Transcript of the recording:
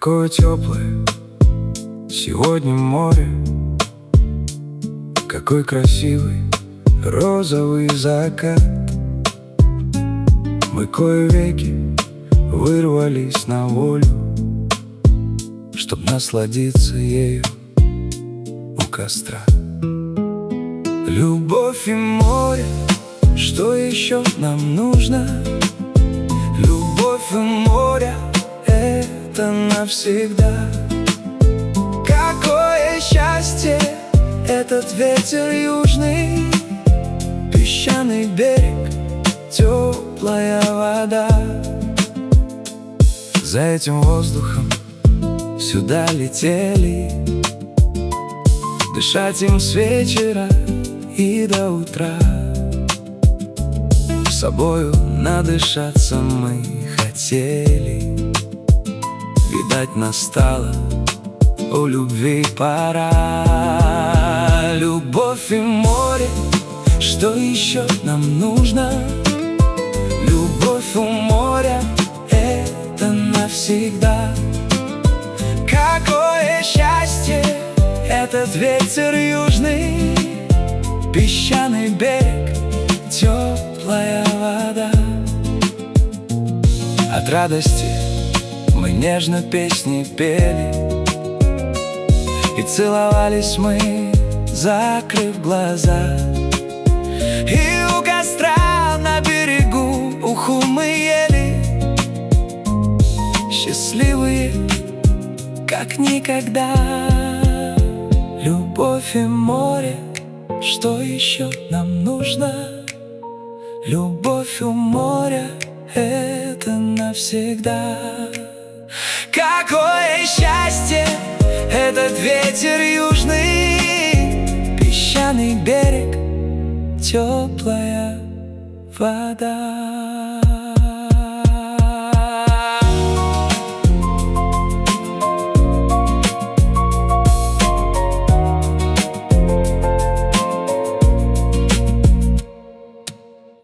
Какое теплое сегодня море, какой красивый розовый закат. Мы кое-веки вырвались на волю, чтоб насладиться ею у костра. Любовь и море, что еще нам нужно? Любовь и море — это навсегда. Какое счастье этот ветер южный, песчаный берег, теплая вода. За этим воздухом сюда летели, дышать им с вечера и до утра. Собою надышаться мы хотели, видать, настала у любви пора. Любовь и море, что еще нам нужно? Любовь у моря — это навсегда. Какое счастье этот ветер южный, песчаный берег, теплая вода. От радости мы нежно песни пели, и целовались мы, закрыв глаза. И у костра на берегу уху мы ели, счастливые, как никогда. Любовь и море, что еще нам нужно? Любовь у моря — это навсегда. Какое счастье этот ветер южный, песчаный берег, теплая вода.